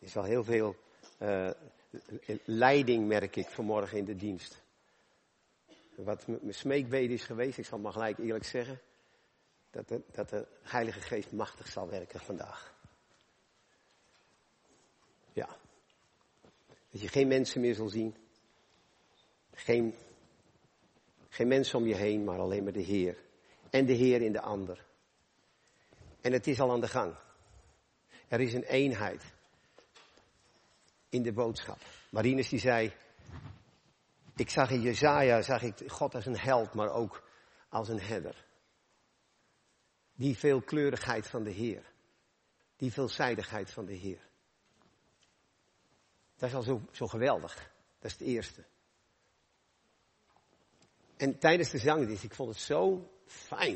is al heel veel leiding, merk ik, vanmorgen in de dienst. Wat mijn smeekbede is geweest, ik zal maar gelijk eerlijk zeggen, dat de Heilige Geest machtig zal werken vandaag. Ja. Dat je geen mensen meer zal zien. Geen mensen om je heen, maar alleen maar de Heer. En de Heer in de ander. En het is al aan de gang. Er is een eenheid in de boodschap. Marinus die zei, ik zag in Jesaja, zag ik God als een held, maar ook als een herder. Die veelkleurigheid van de Heer. Die veelzijdigheid van de Heer. Dat is al zo geweldig. Dat is het eerste. En tijdens de zangdienst, ik vond het zo fijn.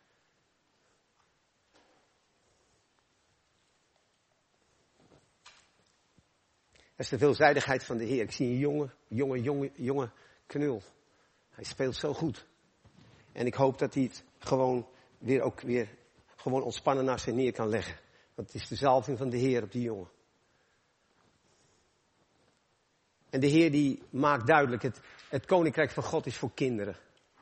Dat is de veelzijdigheid van de Heer. Ik zie een jonge knul. Hij speelt zo goed. En ik hoop dat hij het gewoon weer ontspannen naast zich neer kan leggen. Want het is de zalving van de Heer op die jongen. En de Heer die maakt duidelijk, het koninkrijk van God is voor kinderen.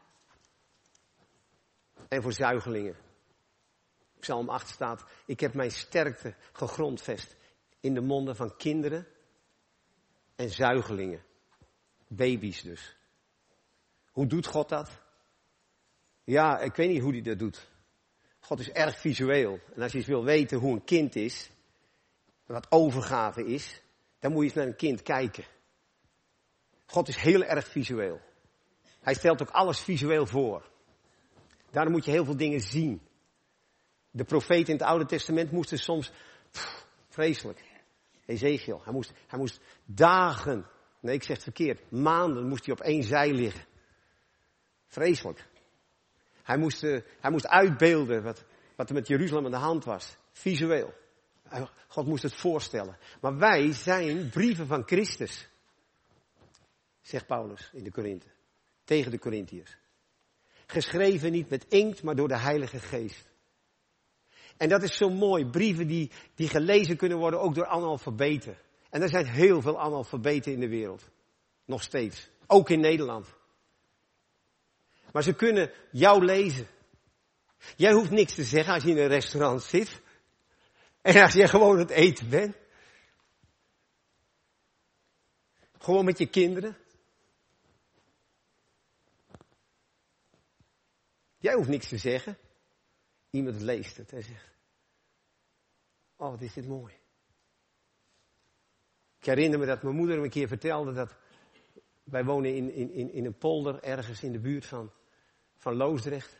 En voor zuigelingen. Psalm 8 staat, ik heb mijn sterkte gegrondvest in de monden van kinderen en zuigelingen. Baby's dus. Hoe doet God dat? Ja, ik weet niet hoe hij dat doet. God is erg visueel. En als je eens wil weten hoe een kind is, wat overgave is, dan moet je eens naar een kind kijken. God is heel erg visueel. Hij stelt ook alles visueel voor. Daarom moet je heel veel dingen zien. De profeten in het Oude Testament moesten soms, vreselijk. Ezekiel, hij moest dagen, nee ik zeg het verkeerd, maanden moest hij op één zij liggen. Vreselijk. Hij moest uitbeelden wat er met Jeruzalem aan de hand was. Visueel. God moest het voorstellen. Maar wij zijn brieven van Christus. Zegt Paulus in de Korinthe. Tegen de Korinthiërs. Geschreven niet met inkt, maar door de Heilige Geest. En dat is zo mooi. Brieven die gelezen kunnen worden ook door analfabeten. En er zijn heel veel analfabeten in de wereld. Nog steeds. Ook in Nederland. Maar ze kunnen jou lezen. Jij hoeft niks te zeggen als je in een restaurant zit. En als je gewoon aan het eten bent. Gewoon met je kinderen. Jij hoeft niks te zeggen. Iemand leest het en zegt, oh wat is dit mooi. Ik herinner me dat mijn moeder me een keer vertelde dat wij wonen in een polder ergens in de buurt van Loosdrecht.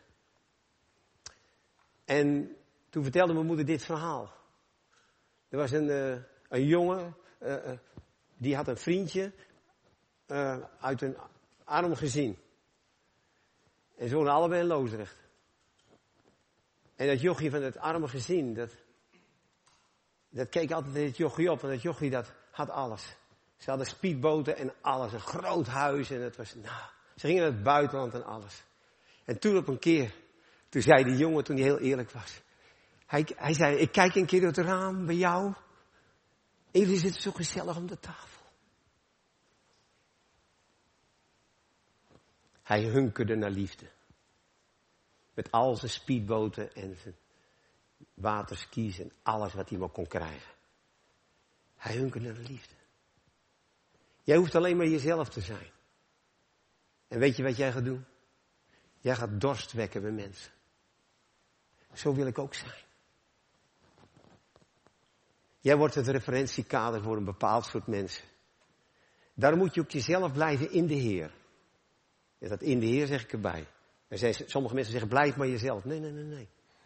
En toen vertelde mijn moeder dit verhaal. Er was een jongen, die had een vriendje uit een arm gezin. En ze woonden allebei in Loosdrecht. En dat jochie van het arme gezin, dat keek altijd naar het jochie op. En dat jochie dat had alles. Ze hadden speedboten en alles. Een groot huis. En het was, ze gingen naar het buitenland en alles. En toen op een keer, toen zei die jongen, toen hij heel eerlijk was. Hij zei, ik kijk een keer door het raam bij jou. En jullie zitten zo gezellig om de tafel. Hij hunkerde naar liefde. Met al zijn speedboten en zijn waterskis en alles wat hij maar kon krijgen. Hij hunkerde naar liefde. Jij hoeft alleen maar jezelf te zijn. En weet je wat jij gaat doen? Jij gaat dorst wekken bij mensen. Zo wil ik ook zijn. Jij wordt het referentiekader voor een bepaald soort mensen. Daarom moet je ook jezelf blijven in de Heer. En dat in de Heer zeg ik erbij. Sommige mensen zeggen, blijf maar jezelf. Nee.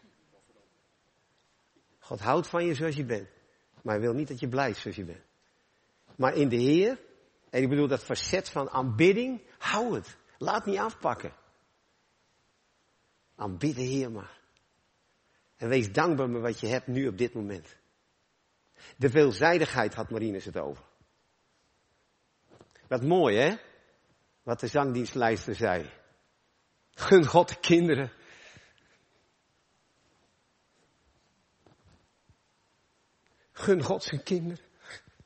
God houdt van je zoals je bent. Maar hij wil niet dat je blijft zoals je bent. Maar in de Heer, en ik bedoel dat facet van aanbidding, hou het. Laat niet afpakken. Aanbid de Heer maar. En wees dankbaar met wat je hebt nu op dit moment. De veelzijdigheid had Marinus het over. Wat mooi hè? Wat de zangdienstlijster zei. Gun God de kinderen. Gun God zijn kinderen.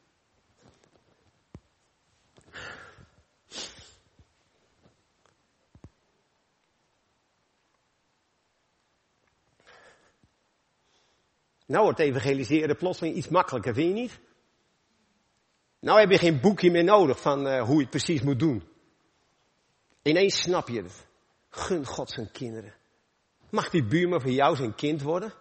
Nou wordt evangeliseren plotseling iets makkelijker, vind je niet? Nou heb je geen boekje meer nodig van hoe je het precies moet doen. Ineens snap je het. Gun God zijn kinderen. Mag die buurman van jou zijn kind worden?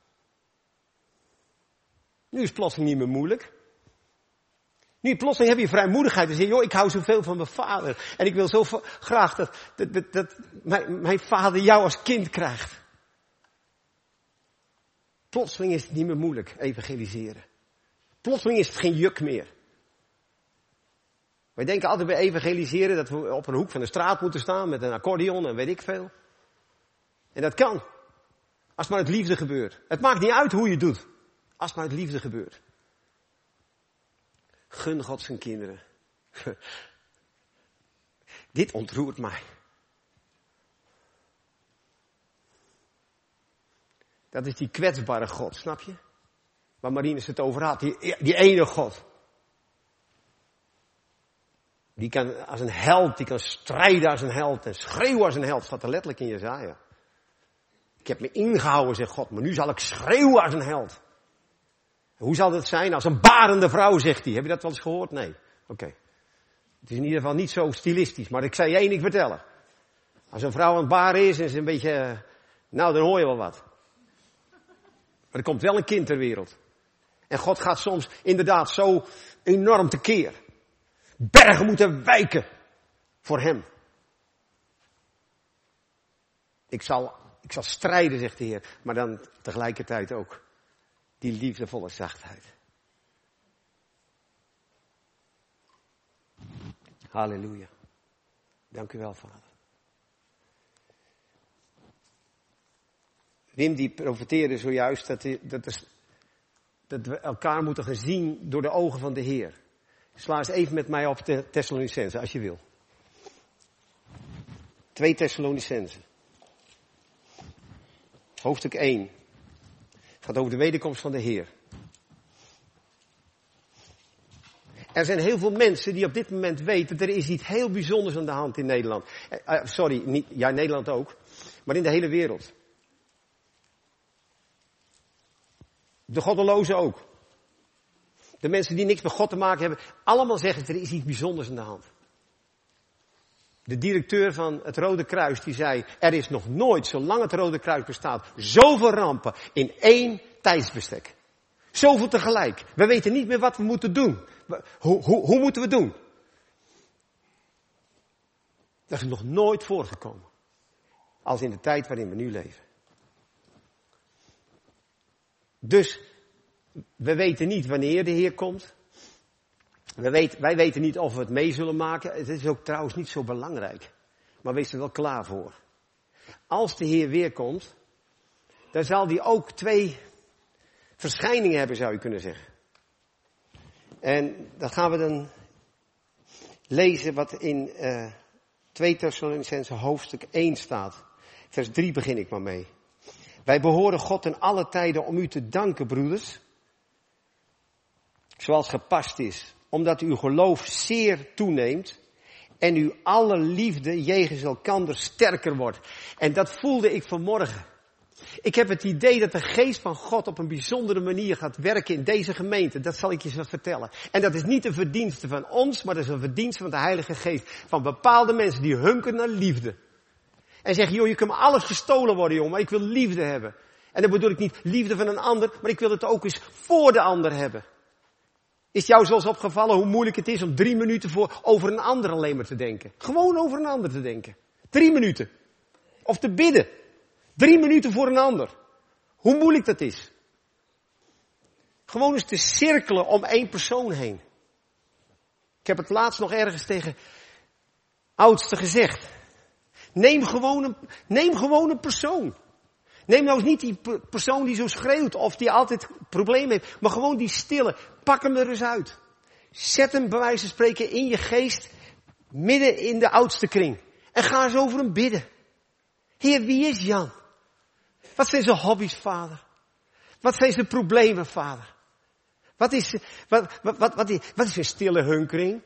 Nu is het plotseling niet meer moeilijk. Nu plotseling heb je vrijmoedigheid en zeg je, joh, ik hou zoveel van mijn vader. En ik wil zo graag dat mijn vader jou als kind krijgt. Plotseling is het niet meer moeilijk, evangeliseren. Plotseling is het geen juk meer. Wij denken altijd bij evangeliseren dat we op een hoek van de straat moeten staan met een accordeon en weet ik veel. En dat kan. Als het maar uit liefde gebeurt. Het maakt niet uit hoe je het doet. Als het maar uit liefde gebeurt. Gun God zijn kinderen. Dit ontroert mij. Dat is die kwetsbare God, snap je? Waar Marinus het over had. Die ene God. Die kan als een held, die kan strijden als een held en schreeuwen als een held. Staat er letterlijk in Jesaja. Ik heb me ingehouden, zegt God, maar nu zal ik schreeuwen als een held. En hoe zal dat zijn? Als een barende vrouw, zegt hij. Heb je dat wel eens gehoord? Nee. Oké. Het is in ieder geval niet zo stilistisch, maar ik zal je één ding vertellen. Als een vrouw aan het baren is en ze een beetje, nou dan hoor je wel wat. Maar er komt wel een kind ter wereld. En God gaat soms inderdaad zo enorm tekeer. Bergen moeten wijken voor hem. Ik zal strijden, zegt de Heer, maar dan tegelijkertijd ook die liefdevolle zachtheid. Halleluja. Dank u wel, Vader. Wim die profeteerde zojuist dat we elkaar moeten gaan zien door de ogen van de Heer. Sla eens even met mij op de Thessalonicenzen, als je wil. 2 Thessalonicenzen. Hoofdstuk 1. Het gaat over de wederkomst van de Heer. Er zijn heel veel mensen die op dit moment weten, er is iets heel bijzonders aan de hand in Nederland. Ja, Nederland ook. Maar in de hele wereld. De goddelozen ook. De mensen die niks met God te maken hebben, allemaal zeggen, er is iets bijzonders aan de hand. De directeur van het Rode Kruis die zei, er is nog nooit, zolang het Rode Kruis bestaat, zoveel rampen in 1 tijdsbestek. Zoveel tegelijk. We weten niet meer wat we moeten doen. Hoe moeten we doen? Dat is nog nooit voorgekomen. Als in de tijd waarin we nu leven. Dus we weten niet wanneer de Heer komt. Wij weten niet of we het mee zullen maken. Het is ook trouwens niet zo belangrijk. Maar wees er wel klaar voor. Als de Heer weer komt, dan zal hij ook 2 verschijningen hebben, zou je kunnen zeggen. En dat gaan we dan lezen wat in 2 Thessalonicenzen hoofdstuk 1 staat. Vers 3 begin ik maar mee. Wij behoren God in alle tijden om u te danken, broeders. Zoals gepast is. Omdat uw geloof zeer toeneemt. En uw alle liefde jegens elkander sterker wordt. En dat voelde ik vanmorgen. Ik heb het idee dat de geest van God op een bijzondere manier gaat werken in deze gemeente. Dat zal ik je zo vertellen. En dat is niet een verdienste van ons, maar dat is een verdienste van de Heilige Geest. Van bepaalde mensen die hunkeren naar liefde. En zeggen, joh, je kunt me alles gestolen worden, joh, maar ik wil liefde hebben. En dan bedoel ik niet liefde van een ander, maar ik wil het ook eens voor de ander hebben. Is het jou zoals opgevallen hoe moeilijk het is om 3 minuten over een ander alleen maar te denken? Gewoon over een ander te denken. 3 minuten. Of te bidden. 3 minuten voor een ander. Hoe moeilijk dat is. Gewoon eens te cirkelen om 1 persoon heen. Ik heb het laatst nog ergens tegen oudste gezegd. Neem gewoon een persoon. Neem nou eens niet die persoon die zo schreeuwt of die altijd problemen heeft. Maar gewoon die stille. Pak hem er eens uit. Zet hem bij wijze van spreken in je geest midden in de oudste kring. En ga eens over hem bidden. Heer, wie is Jan? Wat zijn zijn hobby's, vader? Wat zijn zijn problemen, vader? Wat is zijn stille hunkering?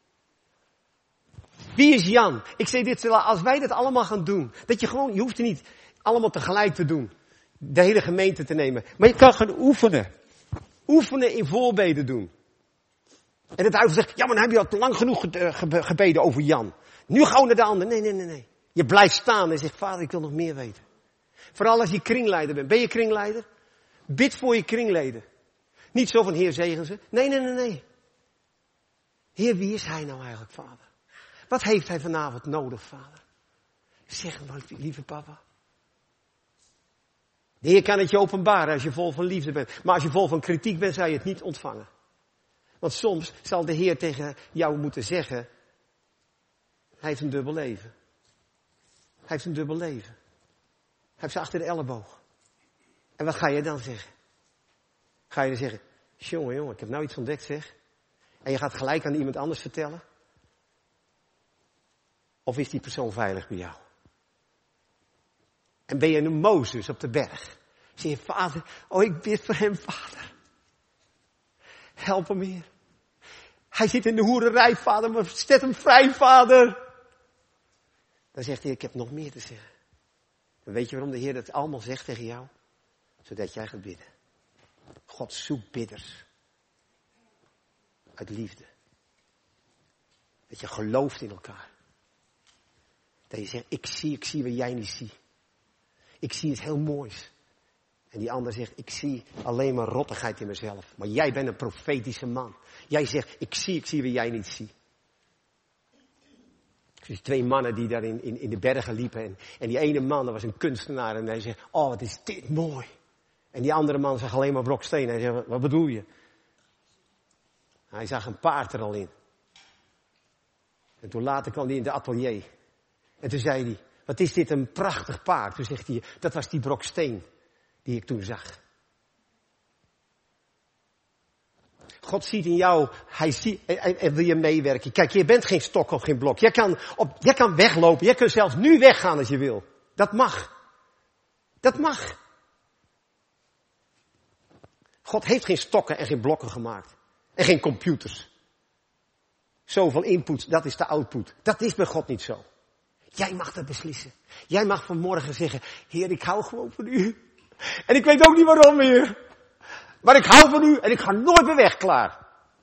Wie is Jan? Ik zeg dit, als wij dat allemaal gaan doen, dat je hoeft het niet allemaal tegelijk te doen. de hele gemeente te nemen. Maar je kan gaan oefenen. Oefenen in voorbeden doen. En het huis zegt, ja, maar dan heb je al te lang genoeg gebeden over Jan. Nu gaan we naar de ander. Nee. Je blijft staan en zegt, Vader, ik wil nog meer weten. Vooral als je kringleider bent. Ben je kringleider? Bid voor je kringleden. Niet zo van, Heer, zegen ze. Nee. Heer, wie is hij nou eigenlijk, Vader? Wat heeft hij vanavond nodig, Vader? Zeg hem maar, lieve papa. De Heer kan het je openbaren als je vol van liefde bent. Maar als je vol van kritiek bent, zal je het niet ontvangen. Want soms zal de Heer tegen jou moeten zeggen, hij heeft een dubbel leven. Hij heeft een dubbel leven. Hij heeft ze achter de elleboog. En wat ga je dan zeggen? Ga je dan zeggen, jongen, ik heb nou iets ontdekt, zeg. En je gaat gelijk aan iemand anders vertellen? Of is die persoon veilig bij jou? En ben je een Mozes op de berg? Zeg je, Vader, ik bid voor hem, Vader. Help hem, Heer. Hij zit in de hoererij, Vader, maar zet hem vrij, Vader. Dan zegt hij, ik heb nog meer te zeggen. En weet je waarom de Heer dat allemaal zegt tegen jou? Zodat jij gaat bidden. God zoekt bidders. Uit liefde. Dat je gelooft in elkaar. Dat je zegt, ik zie wat jij niet ziet. Ik zie iets heel moois. En die ander zegt, ik zie alleen maar rottigheid in mezelf. Maar jij bent een profetische man. Jij zegt, ik zie wat jij niet ziet. Dus 2 mannen die daar in de bergen liepen. En die ene man, dat was een kunstenaar. En hij zegt, wat is dit mooi. En die andere man zag alleen maar broksteen. Hij zegt, wat bedoel je? Hij zag een paard er al in. En toen later kwam hij in de atelier. En toen zei hij, wat is dit een prachtig paard. Toen zegt hij, dat was die broksteen die ik toen zag. God ziet in jou, hij wil je meewerken. Kijk, je bent geen stok of geen blok. Jij kan weglopen, jij kunt zelfs nu weggaan als je wil. Dat mag. Dat mag. God heeft geen stokken en geen blokken gemaakt. En geen computers. Zoveel input, dat is de output. Dat is bij God niet zo. Jij mag dat beslissen. Jij mag vanmorgen zeggen, Heer, ik hou gewoon van u. En ik weet ook niet waarom meer. Maar ik hou van u en ik ga nooit meer weg, klaar.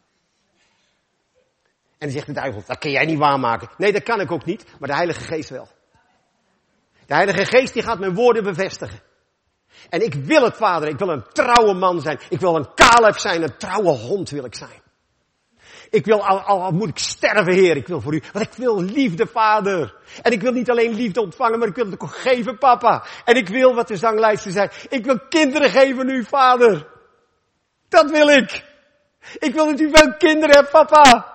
En dan zegt de duivel, dat kan jij niet waarmaken. Nee, dat kan ik ook niet, maar de Heilige Geest wel. De Heilige Geest die gaat mijn woorden bevestigen. En ik wil het, Vader, ik wil een trouwe man zijn. Ik wil een Caleb zijn, een trouwe hond wil ik zijn. Ik wil, al moet ik sterven, Heer, ik wil voor u. Want ik wil liefde, Vader. En ik wil niet alleen liefde ontvangen, maar ik wil het ook geven, papa. En ik wil, wat de zanglijster zei, ik wil kinderen geven nu, Vader. Dat wil ik. Ik wil dat u veel kinderen hebt, papa.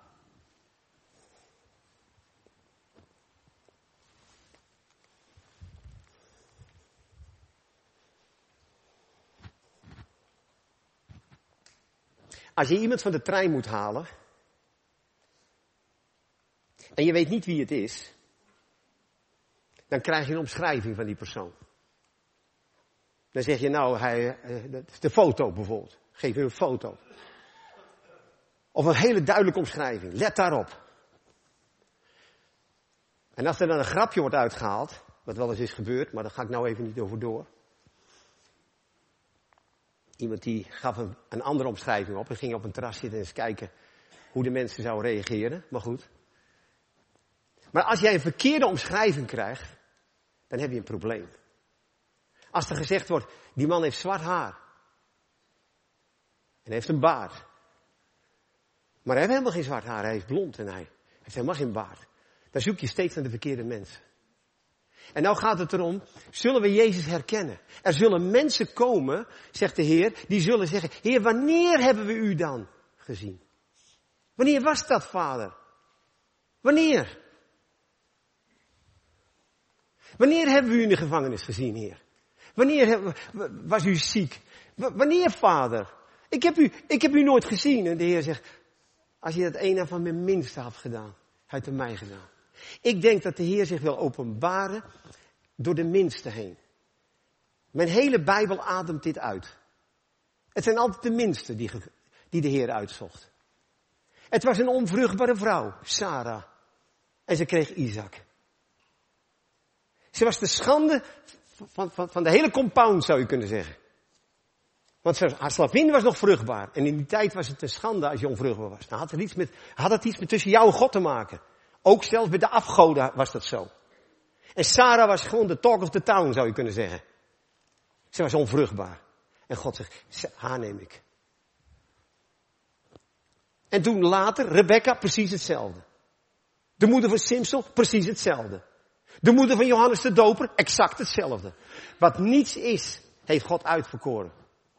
Als je iemand van de trein moet halen, en je weet niet wie het is, dan krijg je een omschrijving van die persoon. Dan zeg je nou, de foto bijvoorbeeld. Geef je een foto. Of een hele duidelijke omschrijving. Let daarop. En als er dan een grapje wordt uitgehaald, wat wel eens is gebeurd, maar daar ga ik nou even niet over door. Iemand die gaf een andere omschrijving op en ging op een terras zitten en eens kijken hoe de mensen zouden reageren. Maar goed. Maar als jij een verkeerde omschrijving krijgt, dan heb je een probleem. Als er gezegd wordt, die man heeft zwart haar. En heeft een baard. Maar hij heeft helemaal geen zwart haar, hij is blond en hij heeft helemaal geen baard. Dan zoek je steeds naar de verkeerde mensen. En nou gaat het erom, zullen we Jezus herkennen? Er zullen mensen komen, zegt de Heer, die zullen zeggen, Heer, wanneer hebben we u dan gezien? Wanneer was dat, Vader? Wanneer? Wanneer hebben we u in de gevangenis gezien, Heer? Wanneer was u ziek? Wanneer, Vader? Ik heb u nooit gezien. En de Heer zegt, als je dat een van mijn minste had gedaan, hij heeft het mij gedaan. Ik denk dat de Heer zich wil openbaren door de minste heen. Mijn hele Bijbel ademt dit uit. Het zijn altijd de minste die de Heer uitzocht. Het was een onvruchtbare vrouw, Sarah. En ze kreeg Isaac. Ze was de schande van de hele compound, zou je kunnen zeggen. Want haar slavin was nog vruchtbaar. En in die tijd was het een schande als je onvruchtbaar was. Dan had het iets met tussen jou en God te maken. Ook zelfs bij de afgoden was dat zo. En Sarah was gewoon de talk of the town, zou je kunnen zeggen. Ze was onvruchtbaar. En God zegt, haar neem ik. En toen later, Rebecca, precies hetzelfde. De moeder van Simson, precies hetzelfde. De moeder van Johannes de Doper, exact hetzelfde. Wat niets is, heeft God uitverkoren.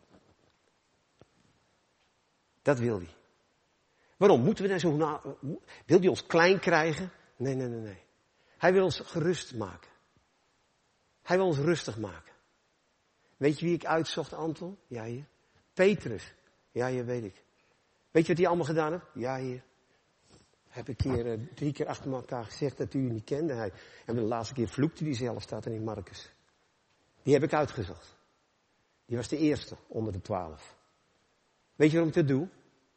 Dat wil hij. Waarom? Moeten we daar zo wil hij ons klein krijgen? Nee. Hij wil ons gerust maken. Hij wil ons rustig maken. Weet je wie ik uitzocht, Anton? Ja, hier. Petrus. Ja, hier weet ik. Weet je wat hij allemaal gedaan heeft? Ja, hier. Heb ik hier 3 keer achter elkaar gezegd dat u niet kende. En de laatste keer vloekte hij zelf, staat er in Marcus. Die heb ik uitgezocht. Die was de eerste onder de 12. Weet je waarom ik dat doe?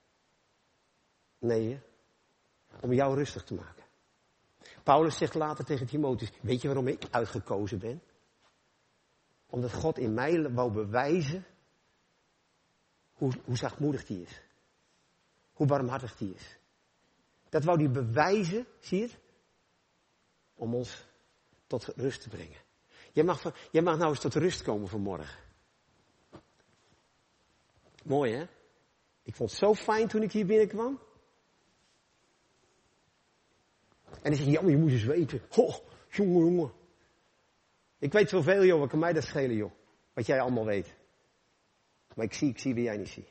Nee, om jou rustig te maken. Paulus zegt later tegen Timotheus, weet je waarom ik uitgekozen ben? Omdat God in mij wou bewijzen hoe zachtmoedig die is. Hoe barmhartig die is. Dat wou hij bewijzen, zie je het? Om ons tot rust te brengen. Jij mag nou eens tot rust komen vanmorgen. Mooi, hè? Ik vond het zo fijn toen ik hier binnenkwam. En dan zeg je, jammer, je moet eens weten. Oh, jongen. Ik weet zoveel, joh, wat kan mij dat schelen, joh. Wat jij allemaal weet. Maar ik zie wat jij niet ziet.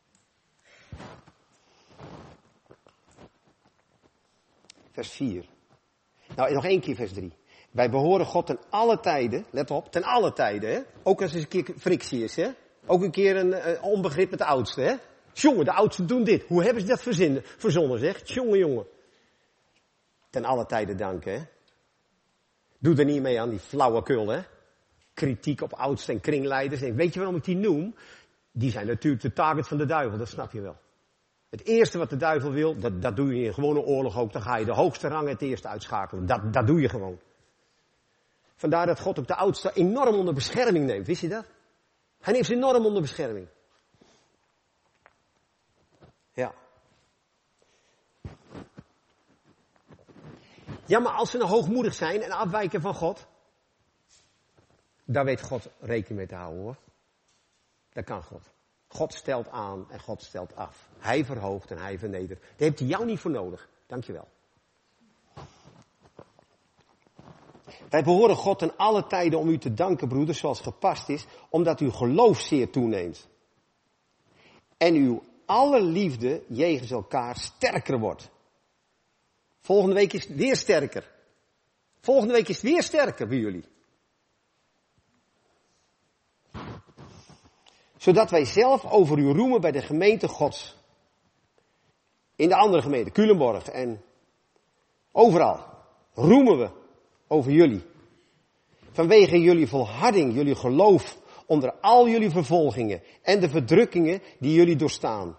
Vers 4. Nou, nog 1 keer vers 3. Wij behoren God ten alle tijden, let op, ten alle tijden, hè. Ook als er een keer frictie is, hè. Ook een keer een onbegrip met de oudste, hè. Jongen, de oudsten doen dit. Hoe hebben ze dat verzonnen, zeg. Jongen. Ten alle tijden danken, hè. Doe er niet mee aan die flauwekul, hè. Kritiek op oudsten en kringleiders. En weet je waarom ik die noem? Die zijn natuurlijk de target van de duivel, dat snap je wel. Het eerste wat de duivel wil, dat doe je in gewone oorlog ook. Dan ga je de hoogste rangen het eerste uitschakelen. Dat doe je gewoon. Vandaar dat God ook de oudsten enorm onder bescherming neemt. Wist je dat? Hij neemt ze enorm onder bescherming. Ja. Ja, maar als ze nou hoogmoedig zijn en afwijken van God, daar weet God rekening mee te houden, hoor. Dat kan God. God stelt aan en God stelt af. Hij verhoogt en hij vernedert. Daar heeft hij jou niet voor nodig. Dankjewel. Wij behoren God ten alle tijden om u te danken, broeders, zoals gepast is, omdat uw geloof zeer toeneemt. En uw alle liefde jegens elkaar sterker wordt. Volgende week is het weer sterker. Volgende week is het weer sterker bij jullie. Zodat wij zelf over u roemen bij de gemeente Gods. In de andere gemeente, Culemborg en overal. Roemen we over jullie. Vanwege jullie volharding, jullie geloof onder al jullie vervolgingen en de verdrukkingen die jullie doorstaan.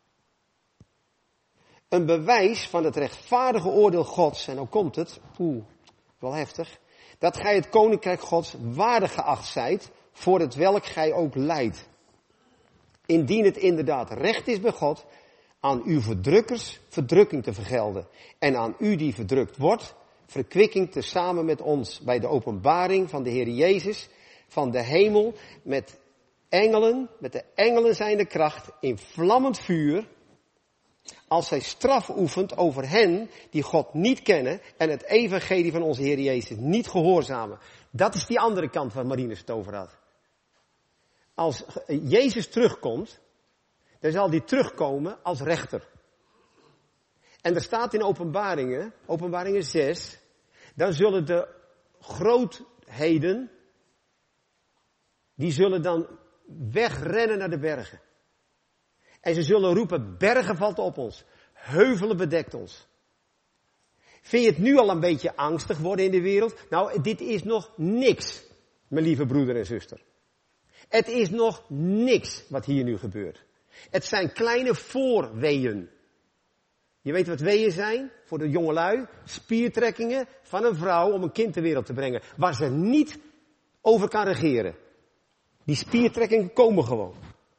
Een bewijs van het rechtvaardige oordeel Gods, en dan komt het, wel heftig, dat gij het koninkrijk Gods waardig geacht zijt, voor het welk gij ook lijdt. Indien het inderdaad recht is bij God, aan uw verdrukkers verdrukking te vergelden, en aan u die verdrukt wordt, verkwikking tezamen met ons bij de openbaring van de Heer Jezus, van de hemel, met de engelen zijnde kracht, in vlammend vuur, als zij straf oefent over hen die God niet kennen en het evangelie van onze Heer Jezus niet gehoorzamen. Dat is die andere kant waar Marinus het over had. Als Jezus terugkomt, dan zal hij terugkomen als rechter. En er staat in Openbaringen 6, dan zullen de grootheden, die zullen dan wegrennen naar de bergen. En ze zullen roepen, bergen valt op ons, heuvelen bedekt ons. Vind je het nu al een beetje angstig worden in de wereld? Nou, dit is nog niks, mijn lieve broeder en zuster. Het is nog niks wat hier nu gebeurt. Het zijn kleine voorweeën. Je weet wat weeën zijn? Voor de jongelui. Spiertrekkingen van een vrouw om een kind ter wereld te brengen. Waar ze niet over kan regeren. Die spiertrekkingen komen gewoon.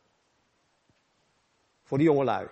Voor die jongelui.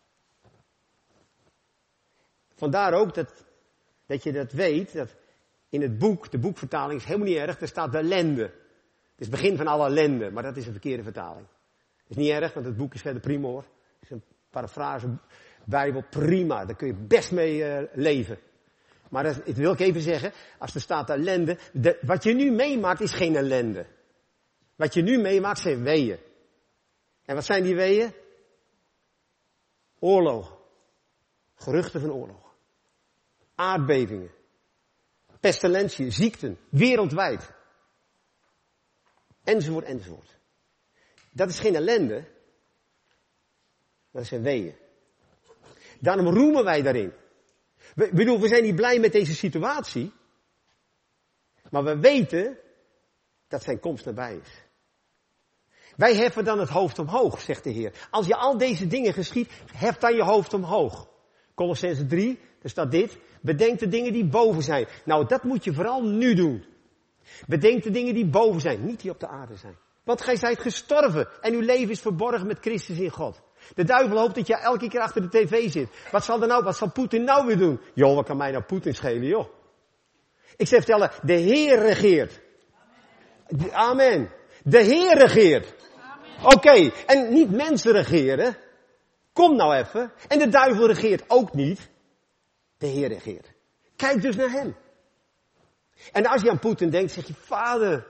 Vandaar ook dat je dat weet, dat in het boek, de boekvertaling is helemaal niet erg, er staat de ellende. Het is het begin van alle ellende, maar dat is een verkeerde vertaling. Het is niet erg, want het boek is verder prima hoor. Het is een parafrase Bijbel, prima, daar kun je best mee leven. Maar dat wil ik even zeggen, als er staat ellende, wat je nu meemaakt is geen ellende. Wat je nu meemaakt zijn weeën. En wat zijn die weeën? Oorlogen. Geruchten van oorlog. Aardbevingen. Pestilentiën, ziekten, wereldwijd. Enzovoort, enzovoort. Dat is geen ellende. Dat zijn weeën. Daarom roemen wij daarin. We zijn niet blij met deze situatie. Maar we weten dat zijn komst nabij is. Wij heffen dan het hoofd omhoog, zegt de Heer. Als je al deze dingen geschiet, hef dan je hoofd omhoog. Kolossenzen 3, daar staat dit. Bedenk de dingen die boven zijn. Nou, dat moet je vooral nu doen. Bedenk de dingen die boven zijn, niet die op de aarde zijn. Want gij zijt gestorven en uw leven is verborgen met Christus in God. De duivel hoopt dat je elke keer achter de tv zit. Wat zal Poetin nou weer doen? Joh, wat kan mij nou Poetin schelen, joh? Ik zeg vertellen, de Heer regeert. Amen. De Heer regeert. Oké, en niet mensen regeren. Kom nou even. En de duivel regeert ook niet. De Heer regeert. Kijk dus naar hem. En als je aan Poetin denkt, zeg je, Vader,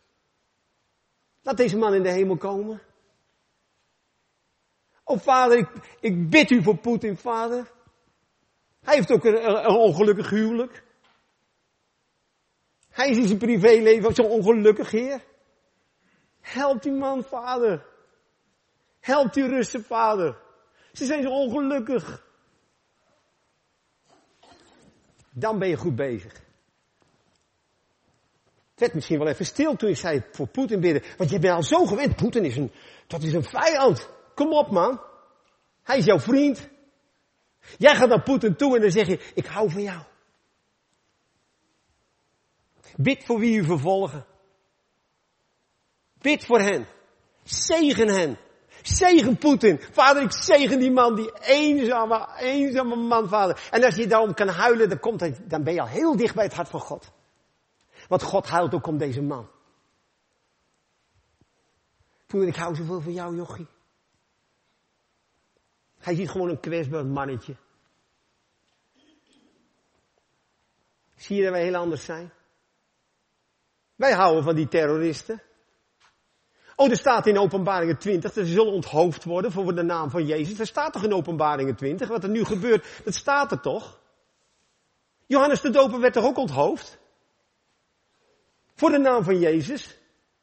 laat deze man in de hemel komen. Oh Vader, ik bid u voor Poetin, Vader. Hij heeft ook een ongelukkig huwelijk. Hij is in zijn privéleven zo ongelukkig, Heer. Help die man, Vader. Help die Russen, Vader. Ze zijn zo ongelukkig. Dan ben je goed bezig. Het werd misschien wel even stil toen ik zei voor Poetin bidden. Want je bent al zo gewend. Poetin is een vijand. Kom op, man. Hij is jouw vriend. Jij gaat naar Poetin toe en dan zeg je, ik hou van jou. Bid voor wie u vervolgen. Bid voor hen. Zegen hen. Zegen Poetin. Vader, ik zegen die man, die eenzame man, Vader. En als je daarom kan huilen, dan ben je al heel dicht bij het hart van God. Want God huilt ook om deze man. Poetin, ik hou zoveel van jou, jochie. Hij ziet gewoon een kwetsbaar mannetje. Zie je dat wij heel anders zijn? Wij houden van die terroristen. Oh, er staat in Openbaringen 20, dat ze zullen onthoofd worden voor de naam van Jezus. Er staat toch in Openbaringen 20, wat er nu gebeurt, dat staat er toch? Johannes de Doper werd toch ook onthoofd? Voor de naam van Jezus?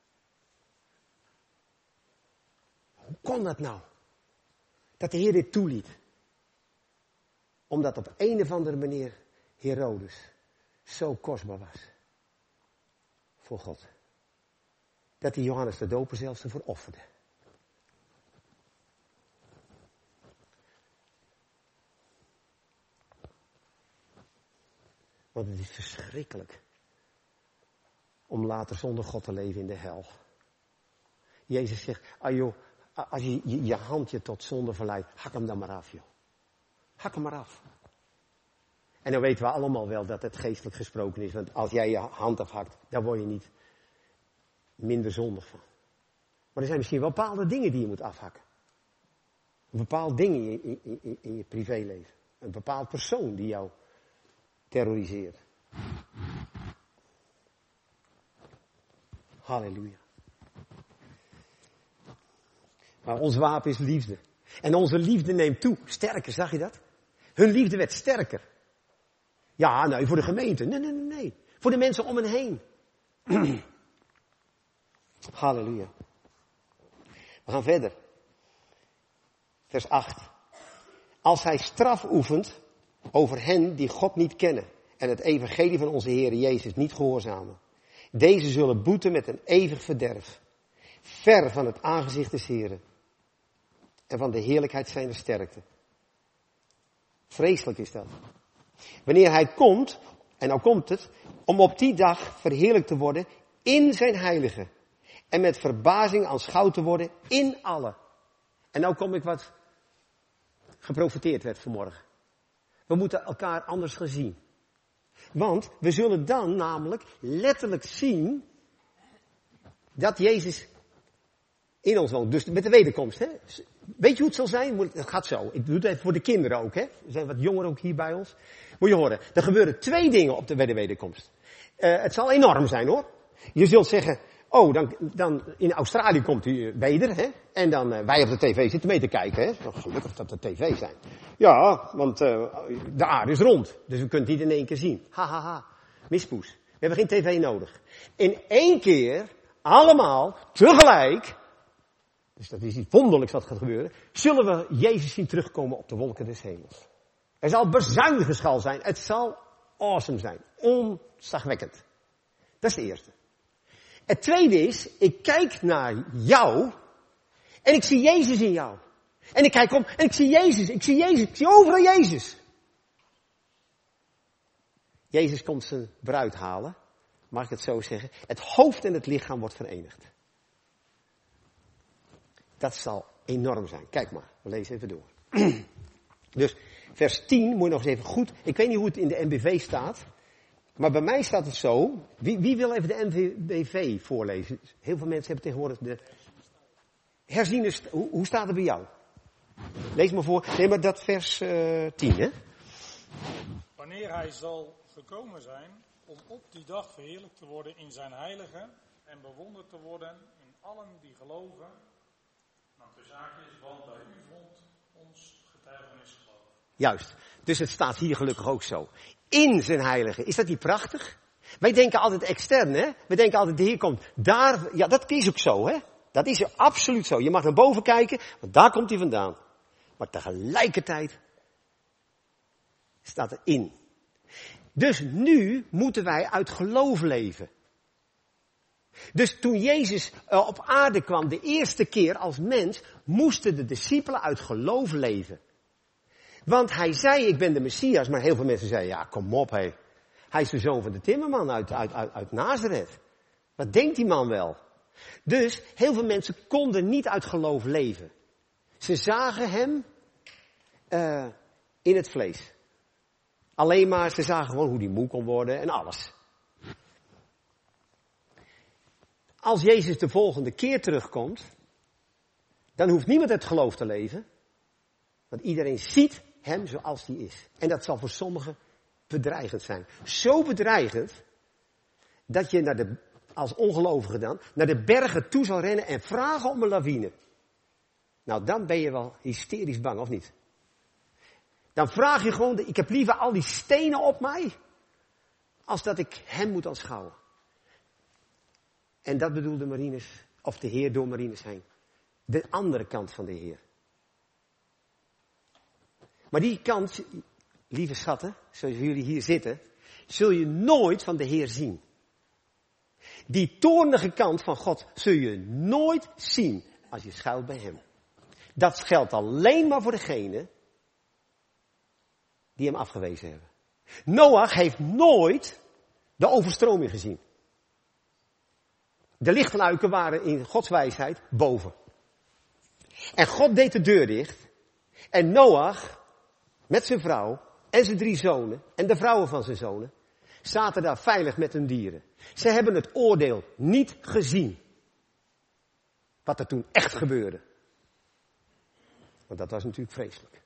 Hoe kon dat nou? Dat de Heer dit toeliet. Omdat op een of andere manier Herodes zo kostbaar was. Voor God. Dat hij Johannes de Doper zelfs ervoor offerde. Want het is verschrikkelijk. Om later zonder God te leven in de hel. Jezus zegt, joh, als je hand je tot zonde verleidt, hak hem dan maar af, joh. Hak hem maar af. En dan weten we allemaal wel dat het geestelijk gesproken is. Want als jij je hand afhakt, dan word je niet minder zondig van. Maar er zijn misschien wel bepaalde dingen die je moet afhakken. Een bepaald ding in je privéleven. Een bepaald persoon die jou terroriseert. Halleluja. Maar ons wapen is liefde. En onze liefde neemt toe. Sterker, zag je dat? Hun liefde werd sterker. Ja, nee, voor de gemeente. Nee. Voor de mensen om hen heen. Halleluja. We gaan verder. Vers 8. Als hij straf oefent over hen die God niet kennen en het evangelie van onze Heer Jezus niet gehoorzamen. Deze zullen boeten met een eeuwig verderf. Ver van het aangezicht des Heren. En van de heerlijkheid zijner sterkte. Vreselijk is dat. Wanneer hij komt, en nou komt het, om op die dag verheerlijkt te worden in zijn heilige. En met verbazing aanschouwd te worden in alle. En nou kom ik wat geprofeteerd werd vanmorgen. We moeten elkaar anders gaan zien. Want we zullen dan namelijk letterlijk zien dat Jezus in ons woont. Dus met de wederkomst. Hè? Weet je hoe het zal zijn? Het gaat zo. Ik doe het even voor de kinderen ook. Hè? Er zijn wat jongeren ook hier bij ons. Moet je horen. Er gebeuren 2 dingen bij de wederkomst. Het zal enorm zijn hoor. Je zult zeggen, dan in Australië komt hij weder. Hè? En dan wij op de tv zitten mee te kijken. Hè? Gelukkig dat de tv zijn. Ja, want de aarde is rond. Dus we kunnen het niet in één keer zien. Ha, ha, ha. Mispoes. We hebben geen tv nodig. In één keer, allemaal, tegelijk, dus dat is iets wonderlijks wat gaat gebeuren, zullen we Jezus zien terugkomen op de wolken des hemels. Er zal bezuinigingschal zijn. Het zal awesome zijn. Ontzagwekkend. Dat is de eerste. Het tweede is, ik kijk naar jou en ik zie Jezus in jou. En ik kijk om en ik zie Jezus, ik zie overal Jezus. Jezus komt zijn bruid halen, mag ik het zo zeggen. Het hoofd en het lichaam wordt verenigd. Dat zal enorm zijn. Kijk maar, we lezen even door. Dus vers 10 moet je nog eens even goed, ik weet niet hoe het in de NBV staat. Maar bij mij staat het zo. Wie wil even de NBV voorlezen? Heel veel mensen hebben tegenwoordig de herziene. Hoe staat het bij jou? Lees maar voor. Nee, maar dat vers 10, hè? Wanneer hij zal gekomen zijn om op die dag verheerlijkt te worden in zijn heilige en bewonderd te worden in allen die geloven. Nou, de zaak is, want bij u vond ons getuigenis geloof. Juist. Dus het staat hier gelukkig ook zo. In zijn heilige. Is dat niet prachtig? Wij denken altijd extern, hè? We denken altijd, de Heer komt daar. Ja, dat is ook zo, hè? Dat is absoluut zo. Je mag naar boven kijken, want daar komt hij vandaan. Maar tegelijkertijd staat er in. Dus nu moeten wij uit geloof leven. Dus toen Jezus op aarde kwam, de eerste keer als mens, moesten de discipelen uit geloof leven. Want hij zei, ik ben de Messias, maar heel veel mensen zeiden, ja, kom op, hé. Hij is de zoon van de timmerman uit Nazareth. Wat denkt die man wel? Dus heel veel mensen konden niet uit geloof leven. Ze zagen hem in het vlees. Alleen maar, ze zagen gewoon hoe hij moe kon worden en alles. Als Jezus de volgende keer terugkomt, dan hoeft niemand het geloof te leven. Want iedereen ziet hem zoals hij is. En dat zal voor sommigen bedreigend zijn. Zo bedreigend, dat je als ongelovige dan, naar de bergen toe zal rennen en vragen om een lawine. Nou, dan ben je wel hysterisch bang, of niet? Dan vraag je gewoon, ik heb liever al die stenen op mij, als dat ik hem moet aanschouwen. En dat bedoelde Marinus, of de Heer door Marinus heen. De andere kant van de Heer. Maar die kant, lieve schatten, zoals jullie hier zitten, zul je nooit van de Heer zien. Die toornige kant van God zul je nooit zien als je schuilt bij hem. Dat geldt alleen maar voor degenen die hem afgewezen hebben. Noach heeft nooit de overstroming gezien. De lichtluiken waren in Gods wijsheid boven. En God deed de deur dicht. En Noach, met zijn vrouw en zijn 3 zonen en de vrouwen van zijn zonen, zaten daar veilig met hun dieren. Ze hebben het oordeel niet gezien. Wat er toen echt gebeurde. Want dat was natuurlijk vreselijk.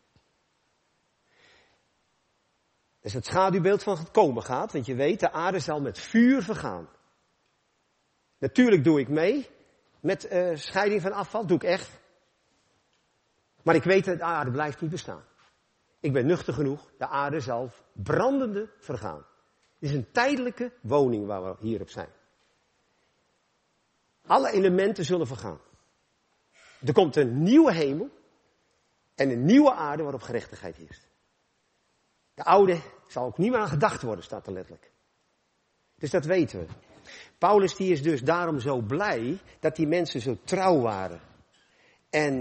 Dus het schaduwbeeld van het komen gaat, want je weet, de aarde zal met vuur vergaan. Natuurlijk doe ik mee met scheiding van afval, doe ik echt. Maar ik weet dat de aarde blijft niet bestaan. Ik ben nuchter genoeg, de aarde zal brandende vergaan. Het is een tijdelijke woning waar we hierop zijn. Alle elementen zullen vergaan. Er komt een nieuwe hemel en een nieuwe aarde waarop gerechtigheid heerst. De oude zal ook niet meer aan gedacht worden, staat er letterlijk. Dus dat weten we. Paulus die is dus daarom zo blij dat die mensen zo trouw waren. En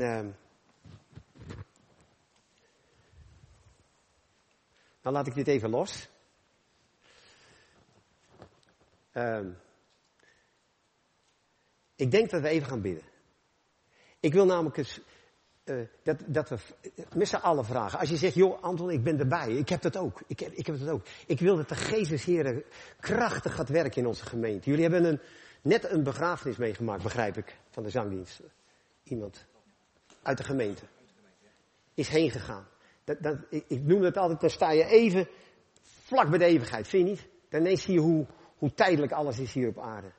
dan laat ik dit even los. Ik denk dat we even gaan bidden. Ik wil namelijk eens, dat we met z'n allen vragen. Als je zegt, joh Anton, ik ben erbij. Ik heb dat ook. Ik heb het ook. Ik wil dat de Geest des Heren krachtig gaat werken in onze gemeente. Jullie hebben net een begrafenis meegemaakt, begrijp ik, van de zangdienst. Iemand uit de gemeente is heen gegaan. Ik noem het altijd, dan sta je even vlak bij de eeuwigheid, vind je niet? Dan ineens zie je hoe tijdelijk alles is hier op aarde.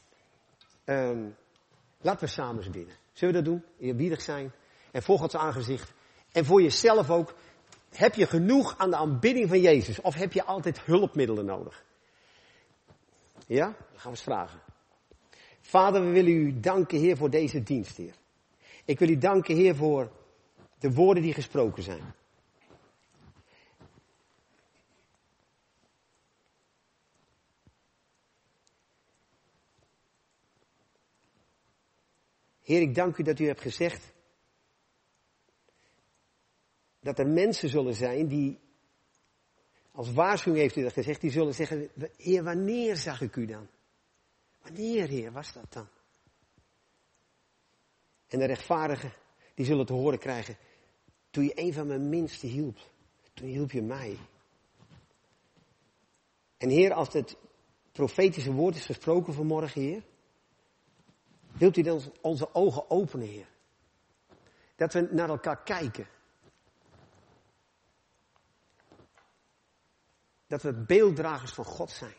Laten we samen eens bidden. Zullen we dat doen? Eerbiedig zijn. En voor Gods aangezicht. En voor jezelf ook. Heb je genoeg aan de aanbidding van Jezus? Of heb je altijd hulpmiddelen nodig? Ja? Dan gaan we eens vragen. Vader, we willen u danken, Heer, voor deze dienst, Heer. Ik wil u danken, Heer, voor de woorden die gesproken zijn. Heer, ik dank u dat u hebt gezegd dat er mensen zullen zijn die, als waarschuwing heeft u dat gezegd, die zullen zeggen, Heer, wanneer zag ik u dan? Wanneer, Heer, was dat dan? En de rechtvaardigen, die zullen te horen krijgen, toen je een van mijn minsten hielp, toen hielp je mij. En Heer, als het profetische woord is gesproken vanmorgen, Heer, wilt u dan onze ogen openen, Heer? Dat we naar elkaar kijken. Dat we beelddragers van God zijn.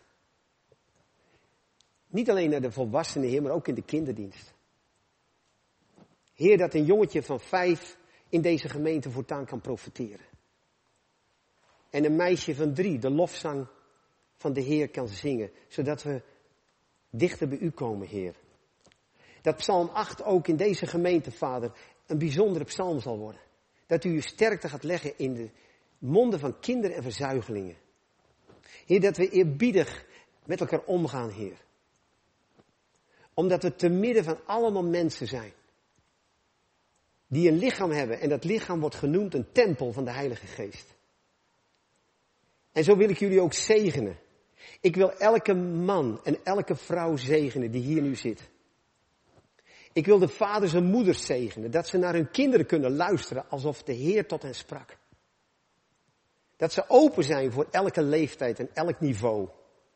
Niet alleen naar de volwassenen, Heer, maar ook in de kinderdienst. Heer, dat een jongetje van 5 in deze gemeente voortaan kan profiteren. En een meisje van 3 de lofzang van de Heer kan zingen. Zodat we dichter bij u komen, Heer. Dat Psalm 8 ook in deze gemeente, Vader, een bijzondere psalm zal worden. Dat u uw sterkte gaat leggen in de monden van kinderen en verzuigelingen. Heer, dat we eerbiedig met elkaar omgaan, Heer. Omdat we te midden van allemaal mensen zijn. Die een lichaam hebben en dat lichaam wordt genoemd een tempel van de Heilige Geest. En zo wil ik jullie ook zegenen. Ik wil elke man en elke vrouw zegenen die hier nu zit. Ik wil de vaders en moeders zegenen, dat ze naar hun kinderen kunnen luisteren alsof de Heer tot hen sprak. Dat ze open zijn voor elke leeftijd en elk niveau.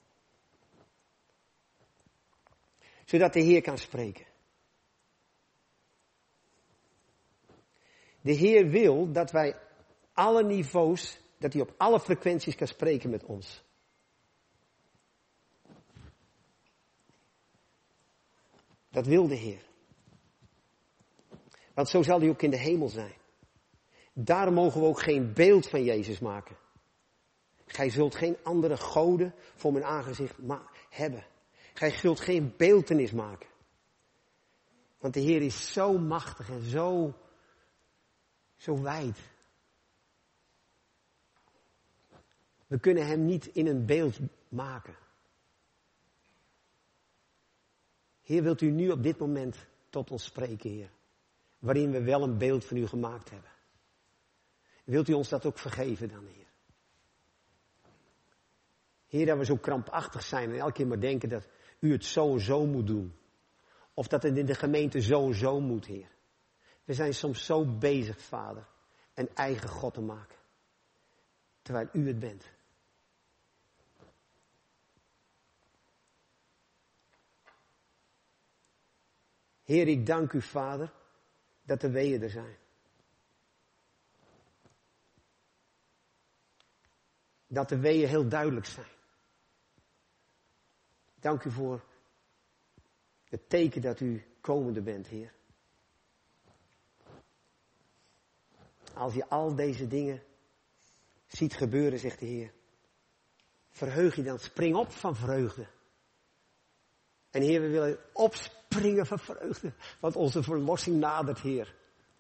Zodat de Heer kan spreken. De Heer wil dat wij alle niveaus, dat hij op alle frequenties kan spreken met ons. Dat wil de Heer. Want zo zal hij ook in de hemel zijn. Daarom mogen we ook geen beeld van Jezus maken. Gij zult geen andere goden voor mijn aangezicht hebben. Gij zult geen beeltenis maken. Want de Heer is zo machtig en zo wijd. We kunnen hem niet in een beeld maken. Heer, wilt u nu op dit moment tot ons spreken, Heer? Waarin we wel een beeld van u gemaakt hebben. Wilt u ons dat ook vergeven dan, Heer? Heer, dat we zo krampachtig zijn en elke keer maar denken dat u het zo en zo moet doen. Of dat het in de gemeente zo en zo moet, Heer. We zijn soms zo bezig, Vader, een eigen God te maken. Terwijl u het bent. Heer, ik dank u, Vader, dat de weeën er zijn. Dat de weeën heel duidelijk zijn. Dank u voor het teken dat u komende bent, Heer. Als je al deze dingen ziet gebeuren, zegt de Heer, verheug je dan, spring op van vreugde. En Heer, we willen opspringen van vreugde, want onze verlossing nadert, Heer.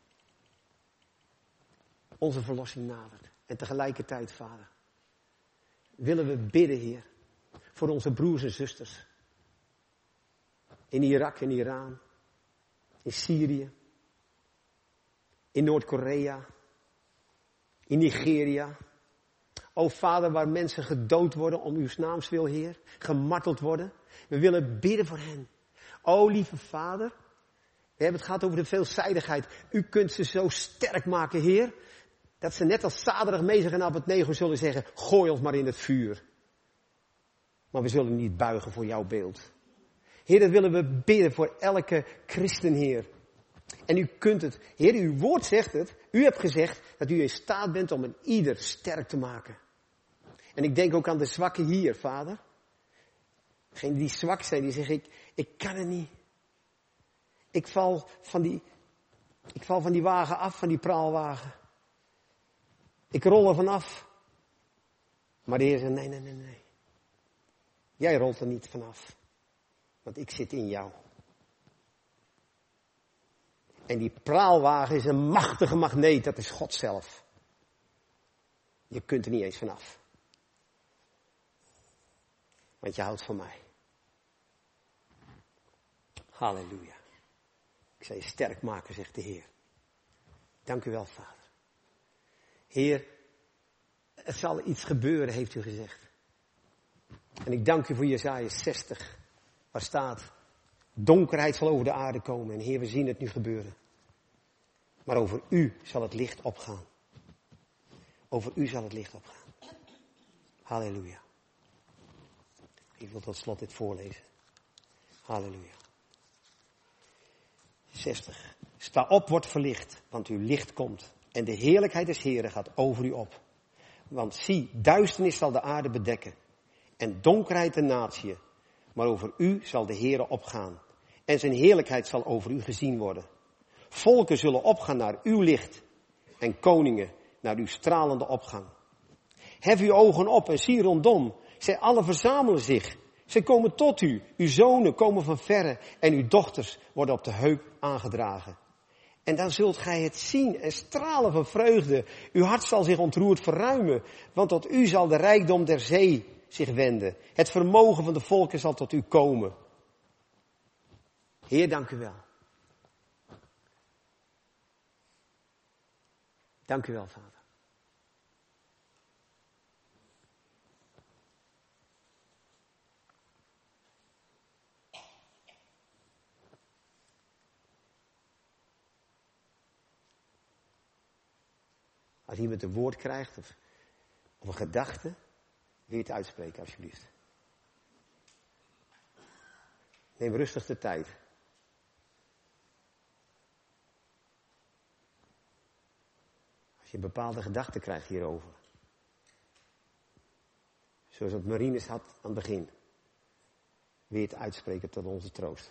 Onze verlossing nadert. En tegelijkertijd, Vader, willen we bidden, Heer, voor onze broers en zusters. In Irak en Iran, in Syrië, in Noord-Korea, in Nigeria. O Vader, waar mensen gedood worden om uw naams wil, Heer, gemarteld worden. We willen bidden voor hen. O lieve Vader, we hebben het gehad over de veelzijdigheid. U kunt ze zo sterk maken, Heer, dat ze net als zaderig Mezig en Abednego zullen zeggen, gooi ons maar in het vuur. Maar we zullen niet buigen voor jouw beeld. Heer, dat willen we bidden voor elke christen, Heer. En u kunt het. Heer, uw woord zegt het. U hebt gezegd dat u in staat bent om een ieder sterk te maken. En ik denk ook aan de zwakken hier, Vader. Degenen die zwak zijn, die zeggen, ik kan het niet. Ik val van die wagen af, van die praalwagen. Ik rol er vanaf. Maar de Heer zegt, nee. Jij rolt er niet vanaf. Want ik zit in jou. En die praalwagen is een machtige magneet, dat is God zelf. Je kunt er niet eens vanaf. Want je houdt van mij. Halleluja. Ik zal je sterk maken, zegt de Heer. Dank u wel, Vader. Heer, er zal iets gebeuren, heeft u gezegd. En ik dank u voor Jesaja 60, waar staat, donkerheid zal over de aarde komen. En Heer, we zien het nu gebeuren. Maar over u zal het licht opgaan. Over u zal het licht opgaan. Halleluja. Ik wil tot slot dit voorlezen. Halleluja. 60. Sta op, word verlicht, want uw licht komt. En de heerlijkheid des Heeren gaat over u op. Want zie, duisternis zal de aarde bedekken. En donkerheid de natieën. Maar over u zal de Heere opgaan. En zijn heerlijkheid zal over u gezien worden. Volken zullen opgaan naar uw licht. En koningen naar uw stralende opgang. Hef uw ogen op en zie rondom. Zij allen verzamelen zich. Zij komen tot u. Uw zonen komen van verre. En uw dochters worden op de heup aangedragen. En dan zult gij het zien en stralen van vreugde. Uw hart zal zich ontroerd verruimen. Want tot u zal de rijkdom der zee zich wenden. Het vermogen van de volken zal tot u komen. Heer, dank u wel. Dank u wel, Vader. Als iemand een woord krijgt of een gedachte, wil je het uitspreken alsjeblieft. Neem rustig de tijd. Als je een bepaalde gedachte krijgt hierover. Zoals het Marines had aan het begin. Wil je het uitspreken tot onze troost.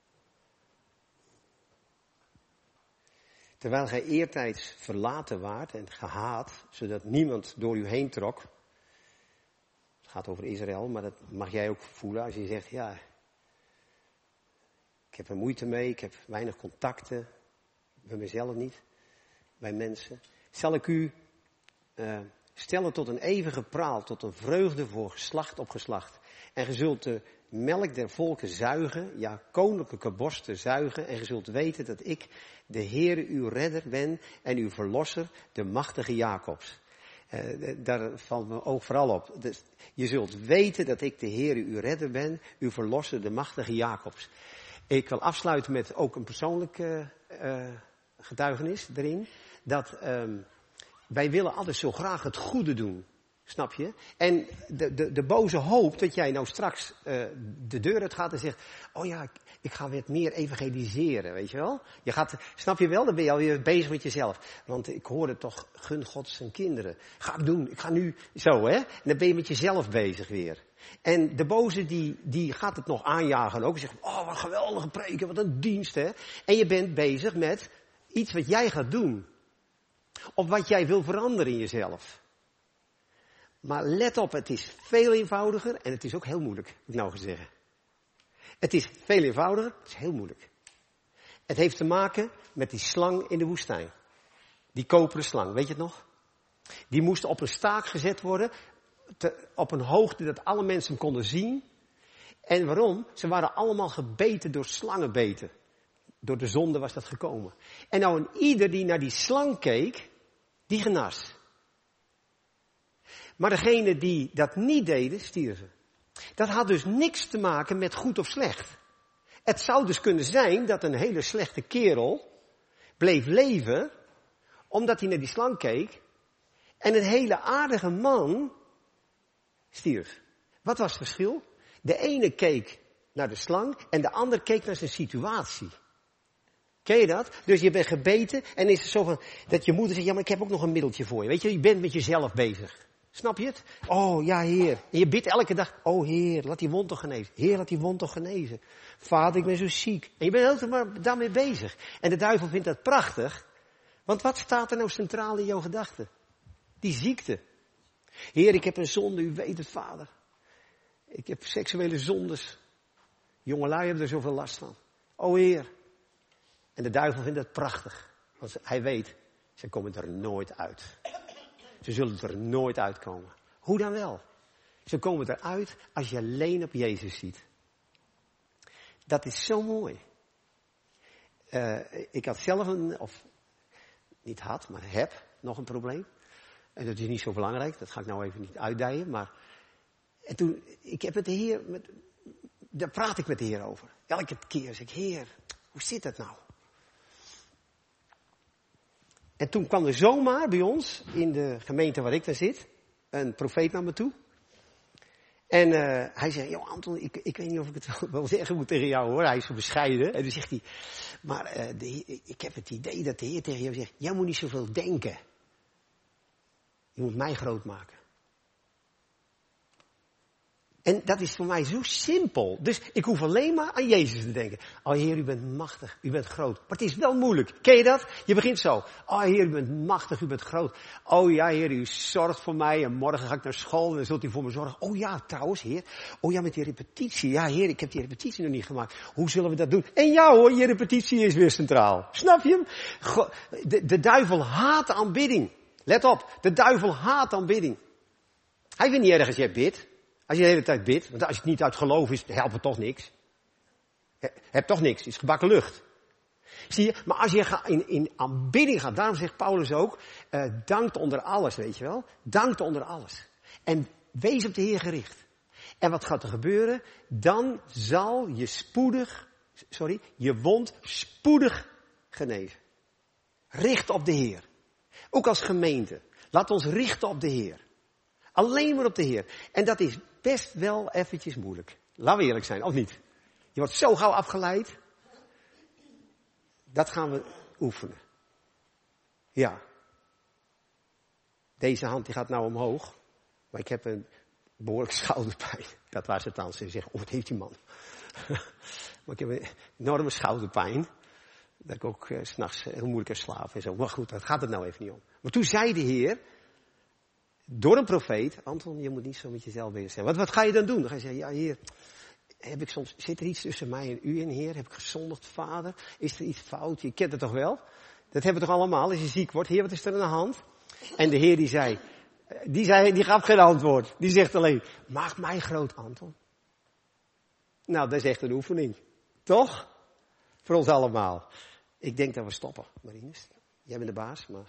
Terwijl gij eertijds verlaten waart en gehaat, zodat niemand door u heen trok. Het gaat over Israël, maar dat mag jij ook voelen als je zegt, ja, ik heb er moeite mee, ik heb weinig contacten, bij mezelf niet, bij mensen. Zal ik u stellen tot een eeuwige praal, tot een vreugde voor geslacht op geslacht. En ge zult de melk der volken zuigen, ja, koninklijke borsten zuigen. En ge zult weten dat ik, de Heere, uw redder ben en uw verlosser, de machtige Jacobs. Daar valt mijn oog vooral op. Dus je zult weten dat ik, de Heere, uw redder ben, uw verlosser, de machtige Jacobs. Ik wil afsluiten met ook een persoonlijke getuigenis erin. Dat wij willen altijd zo graag het goede doen. Snap je? En de boze hoopt dat jij nou straks de deur uit gaat en zegt, oh ja, ik ga weer meer evangeliseren, weet je wel? Je gaat, snap je wel? Dan ben je alweer bezig met jezelf. Want ik hoorde toch, gun God zijn kinderen. Ga ik doen, ik ga nu zo, hè? En dan ben je met jezelf bezig weer. En de boze die gaat het nog aanjagen ook. En zegt, oh wat geweldige preken, wat een dienst, hè? En je bent bezig met iets wat jij gaat doen. Of wat jij wil veranderen in jezelf. Maar let op, het is veel eenvoudiger en het is ook heel moeilijk, moet ik nou gaan zeggen. Het is veel eenvoudiger, het is heel moeilijk. Het heeft te maken met die slang in de woestijn. Die koperen slang, weet je het nog? Die moest op een staak gezet worden, op een hoogte dat alle mensen hem konden zien. En waarom? Ze waren allemaal gebeten door slangenbeten. Door de zonde was dat gekomen. En nou en ieder die naar die slang keek, die genas. Maar degenen die dat niet deden, stierven. Dat had dus niks te maken met goed of slecht. Het zou dus kunnen zijn dat een hele slechte kerel bleef leven, omdat hij naar die slang keek, en een hele aardige man stierf. Wat was het verschil? De ene keek naar de slang en de ander keek naar zijn situatie. Ken je dat? Dus je bent gebeten en is het zo van, dat je moeder zegt, ja maar ik heb ook nog een middeltje voor je. Weet je bent met jezelf bezig. Snap je het? Oh ja Heer. En je bidt elke dag, oh Heer, laat die wond toch genezen. Heer, laat die wond toch genezen. Vader, ik ben zo ziek. En je bent altijd maar daarmee bezig. En de duivel vindt dat prachtig. Want wat staat er nou centraal in jouw gedachten? Die ziekte. Heer, ik heb een zonde, u weet het Vader. Ik heb seksuele zondes. Jongelui hebben er zoveel last van. O Heer. En de duivel vindt dat prachtig. Want hij weet, ze komen er nooit uit. Ze zullen er nooit uitkomen. Hoe dan wel? Ze komen eruit als je alleen op Jezus ziet. Dat is zo mooi. Ik had zelf niet had, maar heb nog een probleem. En dat is niet zo belangrijk, dat ga ik nou even niet uitdijen. Maar en toen, ik heb met de Heer, daar praat ik met de Heer over. Elke keer zeg ik, Heer, hoe zit dat nou? En toen kwam er zomaar bij ons, in de gemeente waar ik daar zit, een profeet naar me toe. En hij zei, joh Anton, ik weet niet of ik het wel zeggen moet tegen jou hoor. Hij is zo bescheiden. En toen zegt hij, maar ik heb het idee dat de Heer tegen jou zegt, jij moet niet zoveel denken. Je moet mij groot maken. En dat is voor mij zo simpel. Dus ik hoef alleen maar aan Jezus te denken. Oh Heer, u bent machtig, u bent groot. Maar het is wel moeilijk. Ken je dat? Je begint zo. Oh Heer, u bent machtig, u bent groot. Oh ja Heer, u zorgt voor mij. En morgen ga ik naar school en dan zult u voor me zorgen. Oh ja, trouwens Heer. Oh ja, met die repetitie. Ja Heer, ik heb die repetitie nog niet gemaakt. Hoe zullen we dat doen? En ja hoor, je repetitie is weer centraal. Snap je hem? De duivel haat aanbidding. Let op, de duivel haat aanbidding. Hij vindt niet erg als jij bidt. Als je de hele tijd bidt, want als het niet uit geloof is, helpt het toch niks. Hebt toch niks, het is gebakken lucht. Zie je, maar als je in aanbidding gaat, daarom zegt Paulus ook, dankt onder alles, weet je wel. Dankt onder alles. En wees op de Heer gericht. En wat gaat er gebeuren? Dan zal je wond spoedig genezen. Richt op de Heer. Ook als gemeente. Laat ons richten op de Heer. Alleen maar op de Heer. En dat is best wel eventjes moeilijk. Laten we eerlijk zijn, of niet? Je wordt zo gauw afgeleid. Dat gaan we oefenen. Ja. Deze hand die gaat nou omhoog. Maar ik heb een behoorlijk schouderpijn. Dat was het dan. Ze zeggen, wat heeft die man? Maar ik heb een enorme schouderpijn. Dat ik ook 's nachts heel moeilijk kan slapen en zo. Maar goed, dat gaat het nou even niet om. Maar toen zei de Heer, door een profeet, Anton, je moet niet zo met jezelf bezig zijn. Wat ga je dan doen? Dan ga je zeggen, ja Heer, zit er iets tussen mij en u in, Heer? Heb ik gezondigd, Vader? Is er iets fout? Je kent het toch wel? Dat hebben we toch allemaal, als je ziek wordt. Heer, wat is er aan de hand? En de Heer die gaf geen antwoord. Die zegt alleen, maak mij groot, Anton. Nou, dat is echt een oefening. Toch? Voor ons allemaal. Ik denk dat we stoppen, Marinus. Jij bent de baas, maar...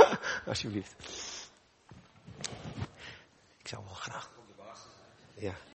Alsjeblieft. Ik zou wel graag... Ja.